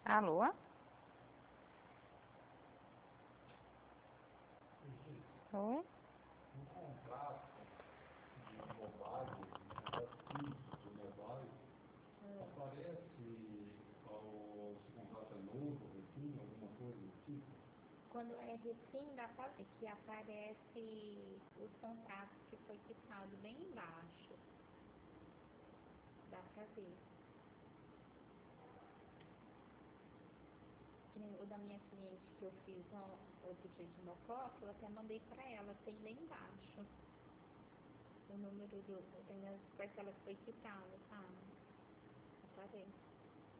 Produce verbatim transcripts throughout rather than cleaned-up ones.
Alô? Oi? No contrato de mobile, no contrato físico do mobile, aparece ao, se o contrato é novo, refim, alguma coisa do tipo? Quando é refim, dá pra ver que aparece os contratos que foi quitado bem embaixo. Dá pra ver. Que nem o da minha cliente que eu fiz ó, outro dia de Mocó, eu até mandei pra ela, tem lá embaixo. O número do, tem as parcelas que foi quitado, sabe? Aparece.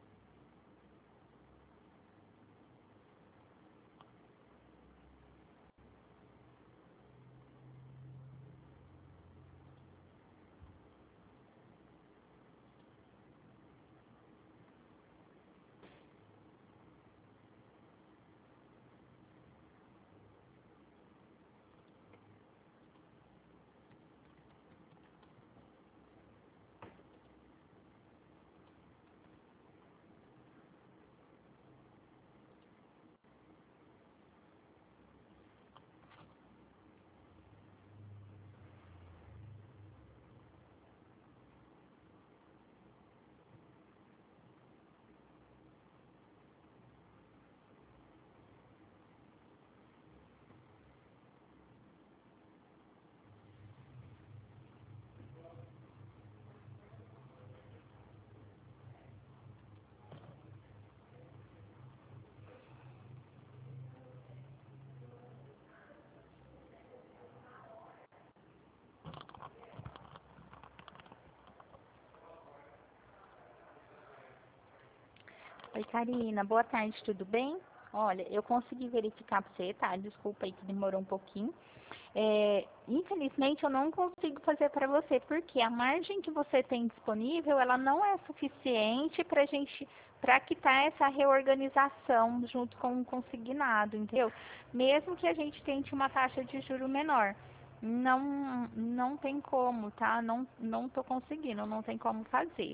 Oi, Karina. Boa tarde, tudo bem? Olha, eu consegui verificar para você, tá? Desculpa aí que demorou um pouquinho. É, infelizmente, eu não consigo fazer para você, porque a margem que você tem disponível, ela não é suficiente para gente, para quitar essa reorganização junto com o consignado, entendeu? Mesmo que a gente tente uma taxa de juro menor. Não, não tem como, tá? Não, não tô conseguindo, não tem como fazer.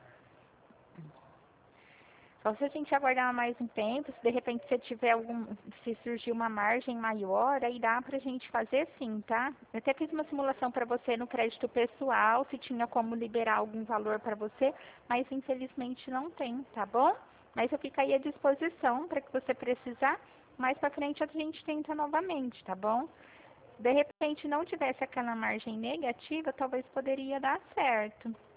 Só se a gente aguardar mais um tempo, se de repente você tiver algum, se surgir uma margem maior, aí dá pra gente fazer sim, tá? Eu até fiz uma simulação para você no crédito pessoal, se tinha como liberar algum valor para você, mas infelizmente não tem, tá bom? Mas eu fico aí à disposição para que você precisar, mais para frente a gente tenta novamente, tá bom? Se de repente não tivesse aquela margem negativa, talvez poderia dar certo.